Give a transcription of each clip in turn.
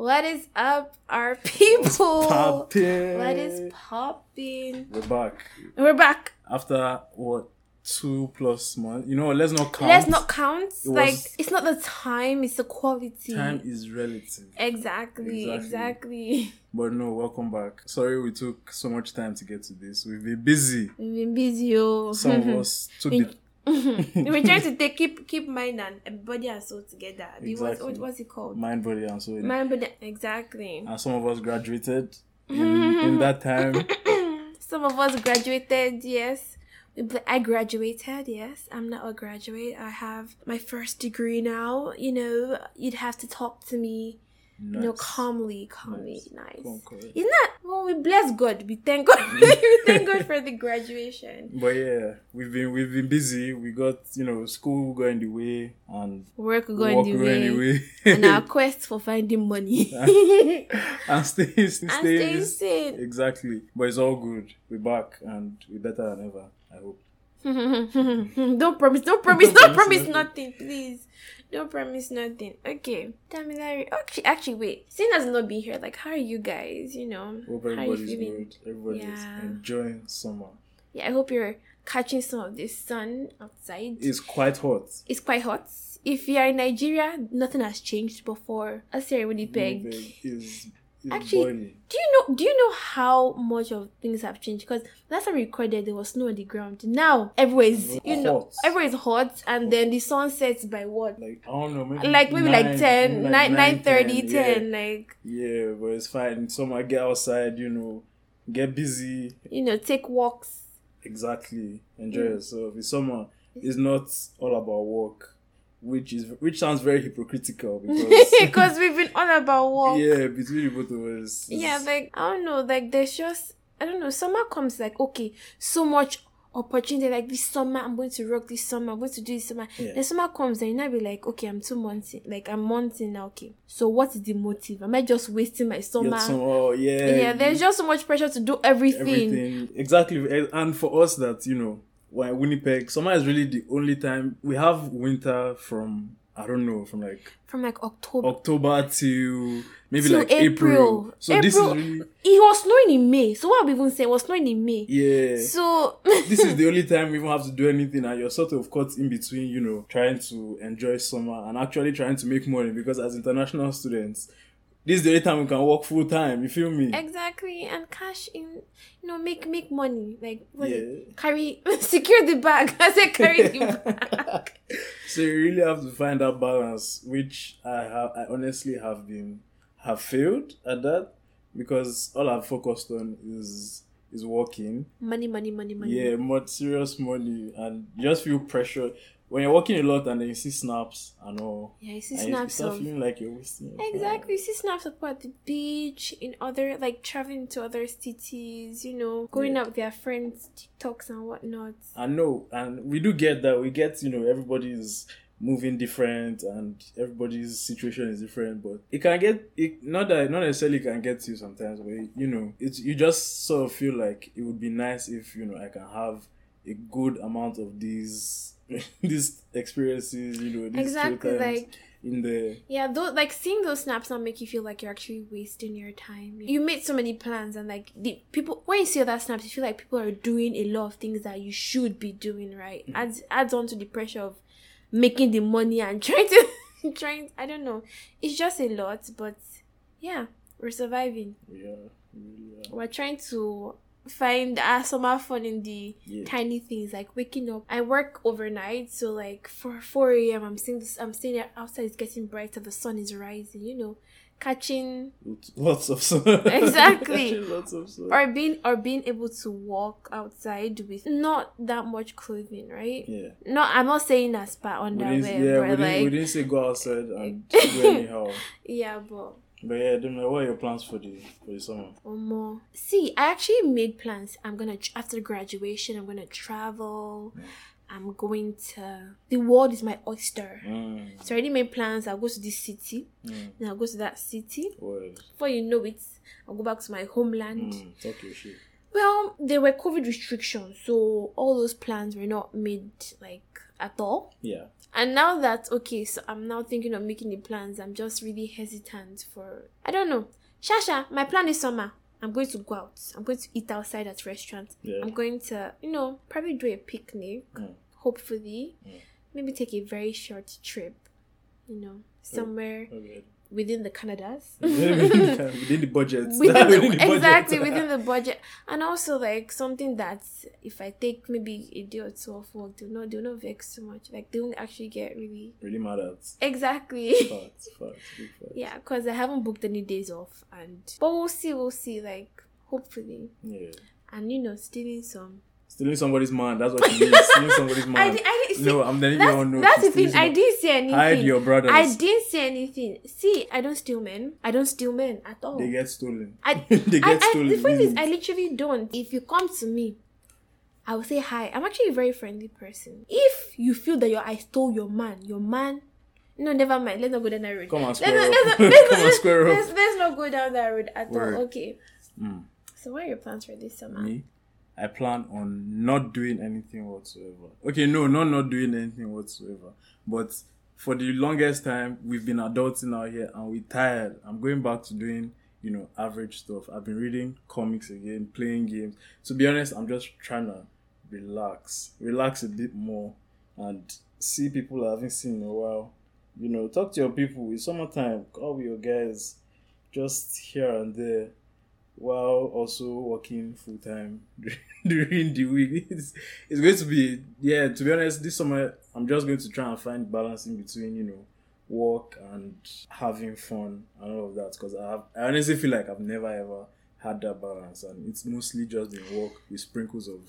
What is up, our people? Poppin'. What is popping? We're back. We're back. After what? 2+ months. You know what? Let's not count. Let's not count. It Like, was- it's not the time, it's the quality. Time is relative. Exactly. But no, welcome back. Sorry we took so much time to get to this. We've been busy. We've been busy, oh. Some of us took the... We're trying to keep mind and body and soul together. Exactly. What's it called? Mind, body, and soul. Mind, body. Exactly. And some of us graduated in that time. Some of us graduated, yes. I graduated, yes. I'm not a graduate. I have my first degree now. You know, you'd have to talk to me, Nice. you know, calmly, nice. Cool. Isn't that, well, we bless God. We thank God. We thank God for the graduation. But yeah, we've been busy. We got, school going the way and Work going the way. way. And our quest for finding money. and staying sane. Exactly. But it's all good. We're back and we're better than ever, I hope. Don't promise nothing, please. Don't promise nothing. Okay. Damilari. Actually, wait. Sin has not been here. Like, how are you guys? You know, Hope how are you everybody's feeling? good. Everybody's enjoying summer. Yeah, I hope you're catching some of this sun outside. It's quite hot. It's quite hot. If you are in Nigeria, nothing has changed before. As you're in Winnipeg. Winnipeg is Actually, boiling. do you know how much of things have changed? Because last time we recorded, there was snow on the ground. Now everywhere is everywhere is hot, and then the sun sets by what? Like, I don't know, maybe like 10, 9:30, 10, 10, like. Yeah, but it's fine. Summer, get outside, get busy. Take walks. Exactly. Enjoy yourself. It's summer. It's not all about work. Which sounds very hypocritical because we've been all about work. Yeah, between the both of us. Yeah, like, I don't know, like, there's just, I don't know, summer comes like, okay, so much opportunity, like, this summer, I'm going to rock this summer, I'm going to do this summer. Yeah. Then summer comes and you now be like, okay, I'm 2 months in, like, I'm months in now, okay. So what is the motive? Am I just wasting my summer? Yeah, there's just so much pressure to do everything. Exactly. And for us that, we're in Winnipeg, summer is really the only time we have winter from, I don't know, from like October to maybe till like April. So this is really... It was snowing in May. So what I'm even saying, it was snowing in May. Yeah. So this is the only time we even have to do anything, and you're sort of caught in between, trying to enjoy summer and actually trying to make money, because as international students, this is the only time we can work full time. You feel me? Exactly, and cash in, make money. Like, carry, secure the bag. I said carry the bag. So you really have to find that balance, which I honestly have failed at that, because all I've focused on is working. Money. Yeah, more serious money, and you just feel pressure. When you're working a lot and then you see snaps and all. Yeah, you see snaps you start feeling like you're wasting your time. Exactly. You see snaps up at the beach, in other, like, traveling to other cities, going out with their friends, TikToks and whatnot. I know, and we do get that. We get, everybody's moving different and everybody's situation is different, but it can get, not necessarily can get to you sometimes, but, you just sort of feel like it would be nice if, I can have a good amount of these experiences, these exactly, like in the like seeing those snaps now make you feel like you're actually wasting your time. You made so many plans, and like the people, when you see other snaps, you feel like people are doing a lot of things that you should be doing, right? Adds on to the pressure of making the money and trying. I don't know. It's just a lot, but yeah, we're surviving. Yeah. We're trying to find summer fun in the tiny things, like waking up. I work overnight, so like for 4 a.m. I'm staying outside, it's getting brighter, the sun is rising, catching lots of sun. Exactly. Catching lots of sun. Or being able to walk outside with not that much clothing, right? Yeah. No, I'm not saying a spa underwear, we didn't say go outside and do anyhow. Yeah, but yeah, what are your plans for the summer? More. See, I actually made plans. After graduation, I'm gonna travel. I'm going to... The world is my oyster. So I already made plans. I'll go to this city. Then I'll go to that city. Before you know it, I'll go back to my homeland. Talk your shit. Well, there were COVID restrictions, so all those plans were not made, like, at all. Yeah. And now that, okay, so I'm now thinking of making the plans, I'm just really hesitant for, I don't know. Shasha, my plan is summer. I'm going to go out. I'm going to eat outside at restaurants. Yeah. I'm going to, probably do a picnic, hopefully. Maybe take a very short trip, somewhere within the Canadas. Within the budget. Exactly, within the budget. And also, like, something that if I take maybe a day or two off work, they'll not vex too much. Like, they won't actually get really mad at. Exactly. Facts. Yeah, because I haven't booked any days off. But we'll see, like, hopefully. Yeah. And, stealing somebody's man. That's what you mean. Stealing somebody's man. I'm letting you all know. That's the thing. I didn't say anything. Hide your brothers. I didn't say anything. See, I don't steal men. I don't steal men at all. They get stolen. Stolen. The thing is, I literally don't. If you come to me, I will say hi. I'm actually a very friendly person. If you feel that I stole your man, no, never mind. Let's not go down that road. Come on, square up. Let's not go down that road at all. Okay. So what are your plans for this summer? Me? I plan on not doing anything whatsoever. Okay, no, not doing anything whatsoever. But for the longest time, we've been adulting out here and we're tired. I'm going back to doing, average stuff. I've been reading comics again, playing games. To be honest, I'm just trying to relax a bit more and see people I haven't seen in a while. Talk to your people. It's summertime. Call with your guys just here and there, while also working full time during the week. It's going to be, to be honest, this summer I'm just going to try and find balance in between, work and having fun and all of that, because I honestly feel like I've never ever had that balance, and it's mostly just been work with sprinkle of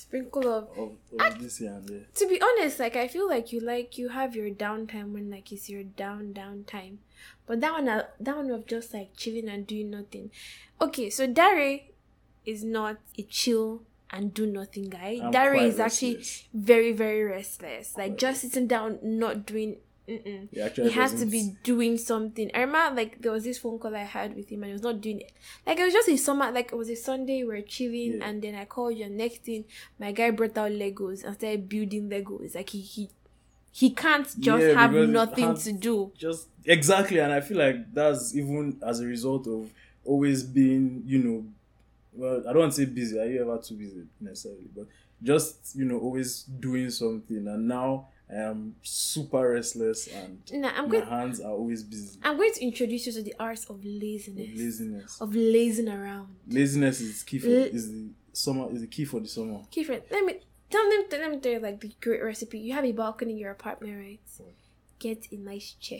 this here and there. To be honest, like, I feel like you have your downtime when, like, it's your down time, but that one of just like chilling and doing nothing. Okay, so Dare is not a chill and do nothing guy. Dare is actually very, very restless. Like, just sitting down, not doing. He has to be doing something. I remember, like, there was this phone call I had with him and he was not doing it. Like, it was just a summer, like, it was a Sunday, we were chilling, and then I called you, and next thing, my guy brought out Legos and started building Legos. Like, he can't just have nothing to do. Just exactly, and I feel like that's even as a result of always being, well, I don't want to say busy. Are you ever too busy necessarily? But just, always doing something. And now I am super restless and my hands are always busy. I'm going to introduce you to the arts of laziness. Of lazing around. Laziness is key is the key for the summer. Key for it. Let me tell you, like, the great recipe. You have a balcony in your apartment, right? Get a nice chair.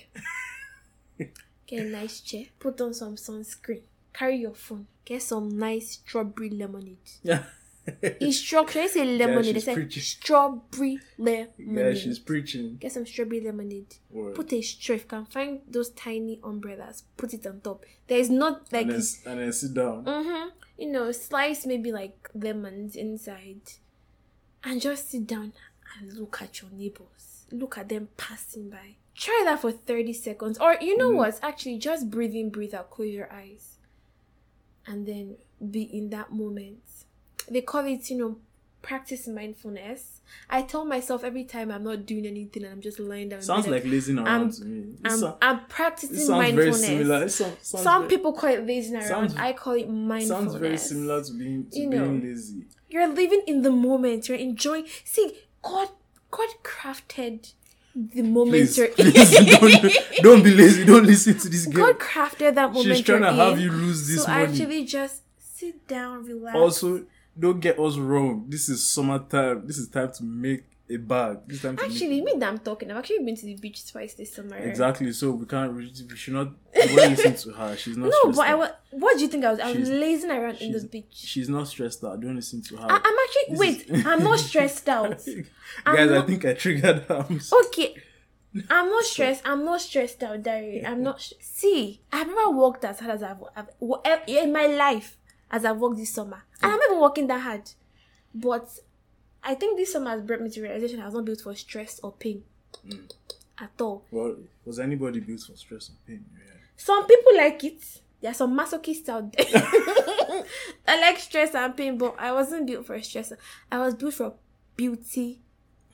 Put on some sunscreen. Carry your phone. Get some nice strawberry lemonade. Yeah. Instruction. I say lemonade. It's like strawberry lemonade. Yeah, she's preaching. Get some strawberry lemonade. Word. Put a straw. If you can find those tiny umbrellas, put it on top. There is not like and then sit down. Slice maybe like lemons inside, and just sit down and look at your neighbors. Look at them passing by. Try that for 30 seconds. Or what? Actually, just breathe in, breathe out. Close your eyes. And then be in that moment. They call it, practice mindfulness. I tell myself every time I'm not doing anything and I'm just lying down. Sounds like lazing around to me. I'm practicing mindfulness. Very similar. Some people call it lazing around. I call it mindfulness. Sounds very similar to being lazy. You're living in the moment. You're enjoying. See, God crafted the moment please don't be lazy. Don't listen to this girl. God crafted that moment. She's trying to have you lose this money. So actually, just sit down, relax. Also, don't get us wrong. This is summertime. This is time to make a bag. This time to actually, me that I'm talking. I've actually been to the beach twice this summer. Exactly. So we should not. We won't listen to her. She's not. No, but what do you think I was? I was lazing around in the beach. She's not stressed out. Don't listen to her. I'm actually. I'm not stressed out. Guys, I think I triggered her. Okay. I'm not stressed. I'm not stressed out, Dari. I'm not. See, I've never worked as hard as I've in my life as I've worked this summer. And I'm not even working that hard. But I think this summer has brought me to realization I was not built for stress or pain. At all. Well, was anybody built for stress or pain? Yeah. Some people like it. There are some masochists out there. I like stress and pain, but I wasn't built for stress. I was built for beauty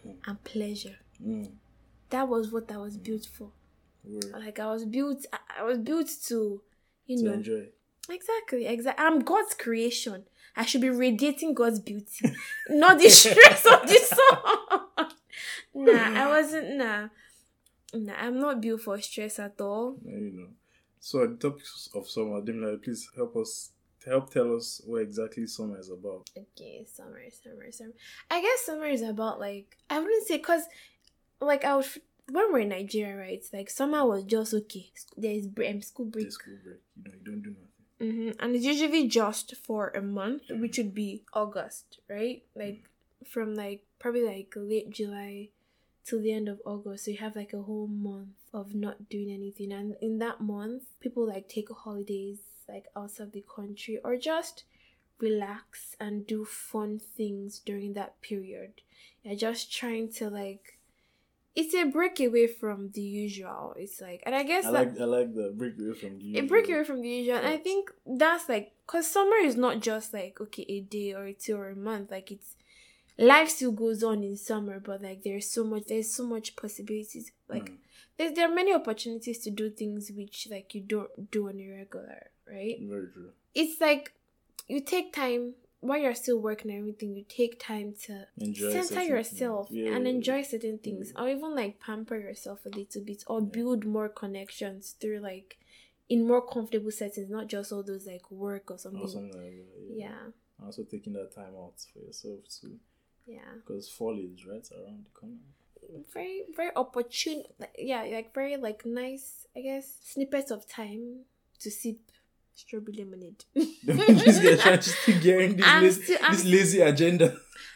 and pleasure. Mm. That was what I was built for. Word. Like I was built to, To enjoy. Exactly. I'm God's creation. I should be radiating God's beauty, not the stress of the sun. I wasn't. Nah, I'm not built for stress at all. So at the topic of summer, Demila, please tell us what exactly summer is about. Okay, summer. I guess summer is about, like, I wouldn't say, because, like, when we're in Nigeria, right? Like, summer was just okay. There's school break. There's school break. You don't do nothing. And it's usually just for a month, which would be August, right? Like, from, like, probably, like, late July till the end of August. So you have, like, a whole month of not doing anything. And in that month, people, like, take holidays, like, outside of the country, or just relax and do fun things during that period. You're just trying to, like, it's a break away from the usual. It's like, and I guess I like the break away from the usual. A break away from the usual. And I think that's, like, because summer is not just, like, okay, a day or 2 or a month. Like, it's, life still goes on in summer, but, like, there's so much possibilities. Like, there are many opportunities to do things which, like, you don't do on a regular, right? Very true. It's like, you take time, while you're still working and everything, you take time to center yourself and enjoy certain things, or even, like, pamper yourself a little bit, or build more connections through, like, in more comfortable settings, not just all those, like, work or something. Like that, yeah. Also taking that time out for yourself too. Yeah. Because fall is right around the corner. Very, very opportune. Like, very, like, nice, I guess, snippets of time to sip strawberry lemonade. This guy trying to still getting this lazy agenda.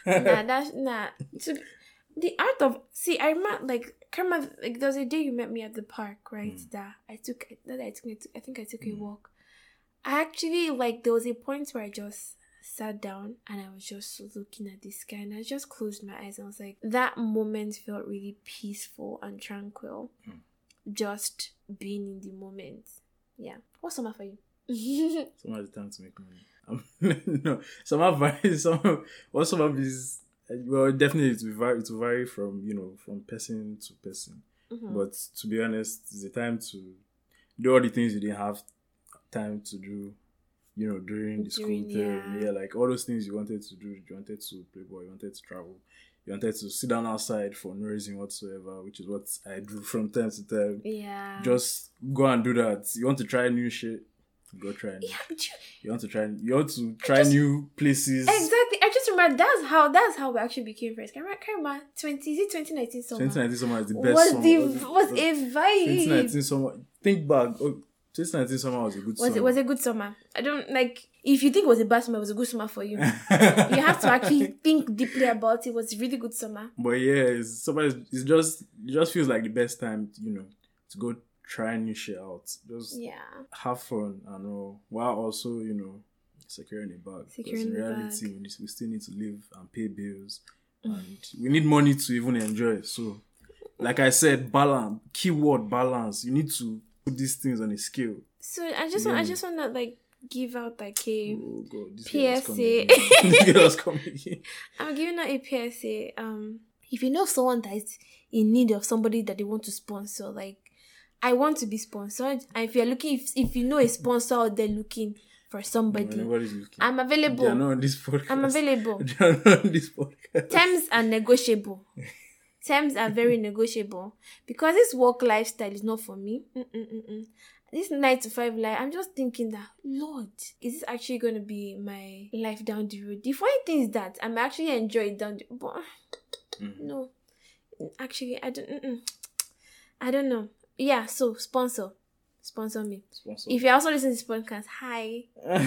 The art of, I remember, like, there was a day you met me at the park, right? I took a walk. I actually, like, there was a point where I just sat down and I was just looking at the sky, and I just closed my eyes and I was like, that moment felt really peaceful and tranquil. Just being in the moment. Yeah. What's summer for you? Summer is the time to make money. No, summer is, well, definitely it will vary from person to person. But to be honest, it's a time to do all the things you didn't have time to do, during the school term. Yeah, like all those things you wanted to do. You wanted to play ball, you wanted to travel, you wanted to sit down outside for no reason whatsoever, which is what I do from time to time. Yeah. Just go and do that. You want to try new shit, go try new. Yeah, but you want to try new places. Exactly. I just remember that's how we actually became friends. Can I remember 2019 summer? 2019 summer is the best summer. Was a vibe. 2019 summer. Think back. 2019 summer was a good summer. It was a good summer. I don't, like, if you think it was a bad summer, it was a good summer for you. You have to actually think deeply about it. It was a really good summer. But yeah, it just feels like the best time, to go try new shit out. Just have fun and all, while also, securing a bag. Because in reality, we still need to live and pay bills. And we need money to even enjoy. So, like I said, balance. Keyword balance. You need to put these things on a scale. So I just want to, like, give out, like, a PSA. This girl was coming. I'm giving out a PSA. If you know someone that is in need of somebody that they want to sponsor, like, I want to be sponsored. And if you're looking, if you know a sponsor out there looking for somebody, I'm available. They are not on this podcast. I'm available. They are not on this podcast. Terms are negotiable. Terms are very negotiable, because this work lifestyle is not for me. This 9 to 5 life, I'm just thinking that, Lord, is this actually going to be my life down the road? The funny thing is that I'm actually enjoying it down the road, but no, actually, I don't know. Yeah, so sponsor me. If you're also listening to this podcast, hi.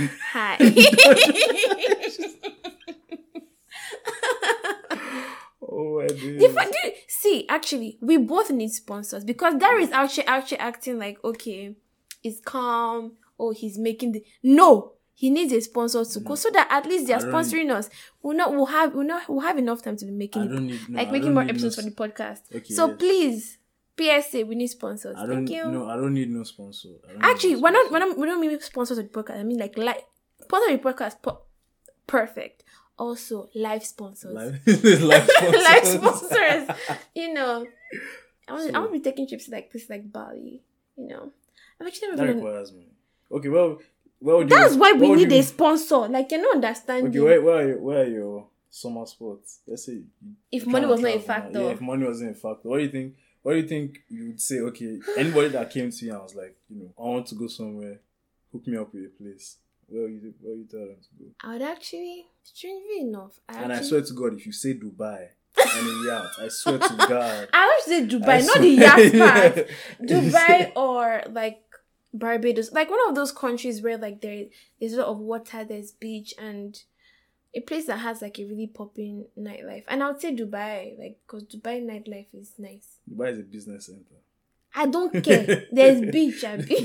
Oh, I do. See, actually, we both need sponsors, because Darry is actually acting like, okay, it's calm. Oh, he's making no. He needs a sponsor to go, so that at least they are sponsoring us. We'll have enough time to be making making more episodes for the podcast. Okay, so please, PSA, we need sponsors. Thank you. No, I don't need no sponsor. Actually, we don't mean sponsors of the podcast. I mean, like sponsor the podcast. Perfect. Also, life sponsors. Life sponsors. Life sponsors. You know, I want to be taking trips like this, like Bali. You know, I've actually never That been. requires money. Okay, well, That's why we need a sponsor. Like, you're not understanding. Okay, where are your summer sports? Let's say if money was not a factor. Yeah, if money wasn't a factor, what do you think? What do you think you would say? Okay, anybody that came to you and was like, you know, I want to go somewhere, hook me up with a place. Where you tell them to go? I would actually, strangely enough, I swear to God, if you say Dubai and a yacht, I swear to God. I would say Dubai, not the yacht part. Dubai or like Barbados, like one of those countries where like there's a lot of water, there's beach, and a place that has like a really popping nightlife. And I would say Dubai, like, because Dubai nightlife is nice. Dubai is a business center. I don't care. There's beach.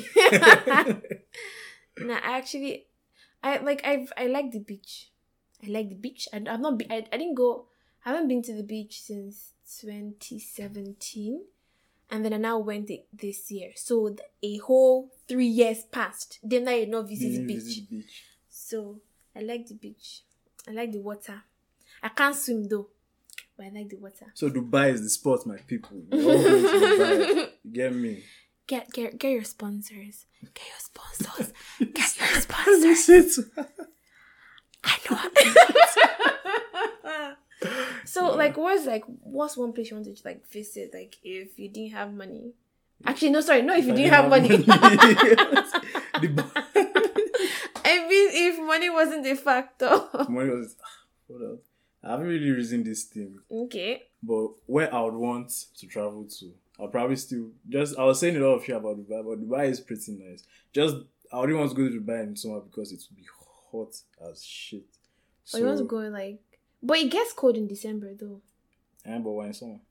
Nah, I like the beach. I like the beach. I haven't been to the beach since 2017. And then I now went this year. So a whole 3 years passed. Then I did not visit the beach. So I like the beach. I like the water. I can't swim though, but I like the water. So Dubai is the spot, my people. You're all going to Dubai. You get me? Get your sponsors. Get your sponsors. Get your sponsors. I know. So like, what's one place you wanted to like visit? Like, if you didn't have money. Actually, no, sorry, no. If you didn't have money. I mean, if money wasn't a factor. Money was. Hold on. I haven't really reasoned this thing. Okay. But where I would want to travel to, I'll probably still I was saying a lot of shit about Dubai, but Dubai is pretty nice. I wouldn't want to go to Dubai in summer because it would be hot as shit. So you want to go like, but it gets cold in December though. But why in summer?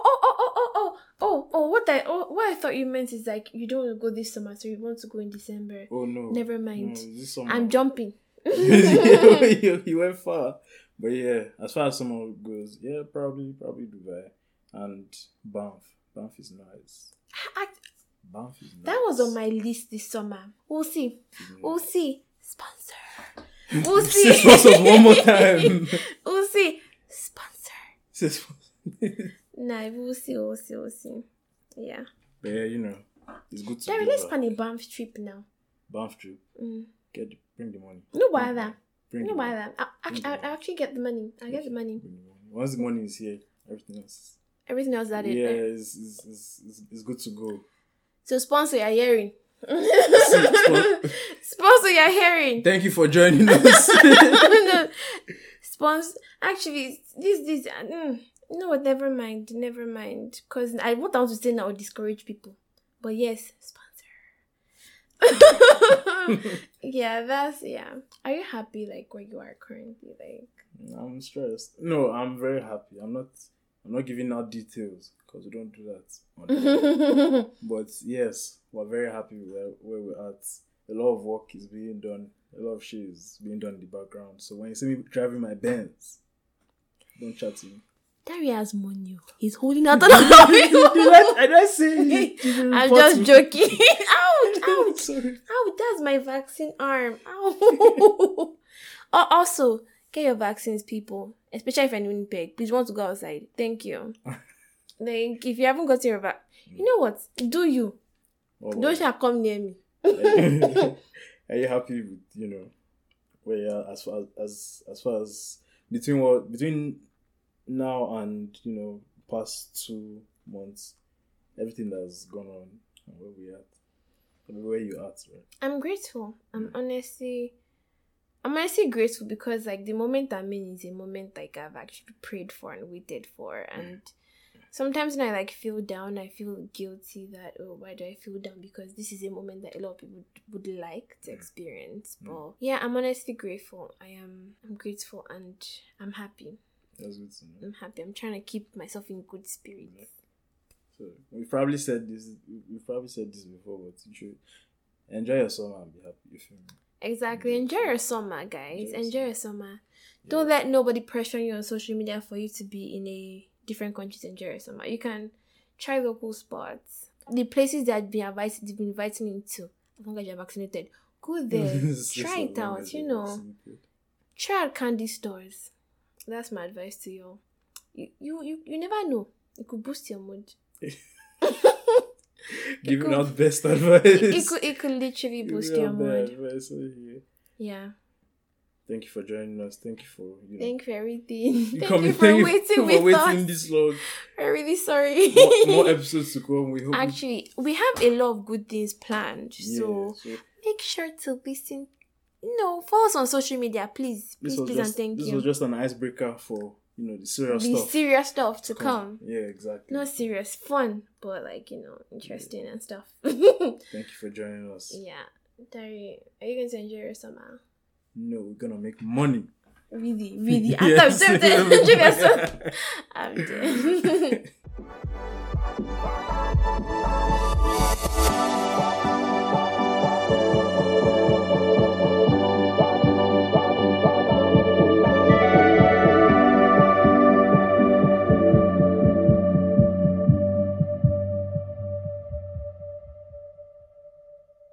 What I thought you meant is like you don't want to go this summer, so you want to go in December. Oh no. Never mind. No, this summer. I'm jumping. You went far. But yeah, as far as summer goes, yeah, probably Dubai and Banff. Banff is nice. Banff is nice. That was on my list this summer. We'll see. We'll see. Sponsor. We'll see. Sponsors one more time. We'll see. Sponsor. Nah, we'll see. Yeah. But yeah, you know, it's good to. Let's plan a Banff trip now. Banff trip. Bring the money. No bother. No bother. I'll actually get the money. I'll get the money. Once the money is here, everything else that is good to go. So sponsor your hearing. Sponsor your hearing. Thank you for joining us. Sponsor. Actually, this. No, never mind. Because what I want to say now will discourage people. But yes, sponsor. Yeah. Are you happy like where you are currently? Like, I'm stressed. No, I'm very happy. I'm not giving out details because we don't do that. But yes, we're very happy where we're at. A lot of work is being done. A lot of shit is being done in the background. So when you see me driving my Benz, don't chat to me. Dari has money. He's holding out on the I don't say. I'm just joking. Ouch. Sorry. Ouch, that's my vaccine arm. Ow. Also, get your vaccines, people. Especially if you're in Winnipeg. Please want to go outside. Thank you. Like, if you haven't gotten your vaccine, you know what? Do you? Don't shall come near me. Are you happy with, you know, where you are as far as between now and, you know, past 2 months, everything that's gone on and where we at, where you at, right? I'm grateful. I'm honestly grateful because like the moment I'm in is a moment like I've actually prayed for and waited for, and sometimes when I like feel down, I feel guilty that, oh, why do I feel down? Because this is a moment that a lot of people would like to experience. But yeah, I'm honestly grateful. I'm grateful and I'm happy. That's good to know. I'm happy. I'm trying to keep myself in good spirits. So we've probably said this before, but you should enjoy your summer and be happy. You feel me? Exactly. Enjoy your summer, guys. Enjoy your summer. Yeah. Don't let nobody pressure you on social media for you to be in a different country to enjoy your summer. You can try local spots. The places that they've been inviting you to, as long as you're vaccinated, go there. Try it out, you know. try out candy stores. That's my advice to you. You never know. It could boost your mood. Giving out best advice. It could literally boost your mood. Yeah. Thank you for joining us. Thank you for Thank you for everything. Thank you for waiting this long. I'm really sorry. More episodes to come. We hope. Actually, we have a lot of good things planned. So make sure to listen. Follow us on social media, please, and thank you. This was just an icebreaker for the serious stuff to come. Yeah, exactly. Not serious, fun, but interesting and stuff. Thank you for joining us. Yeah, Dari, are you going to enjoy your summer? No, we're gonna make money. Really, really. I'm dead.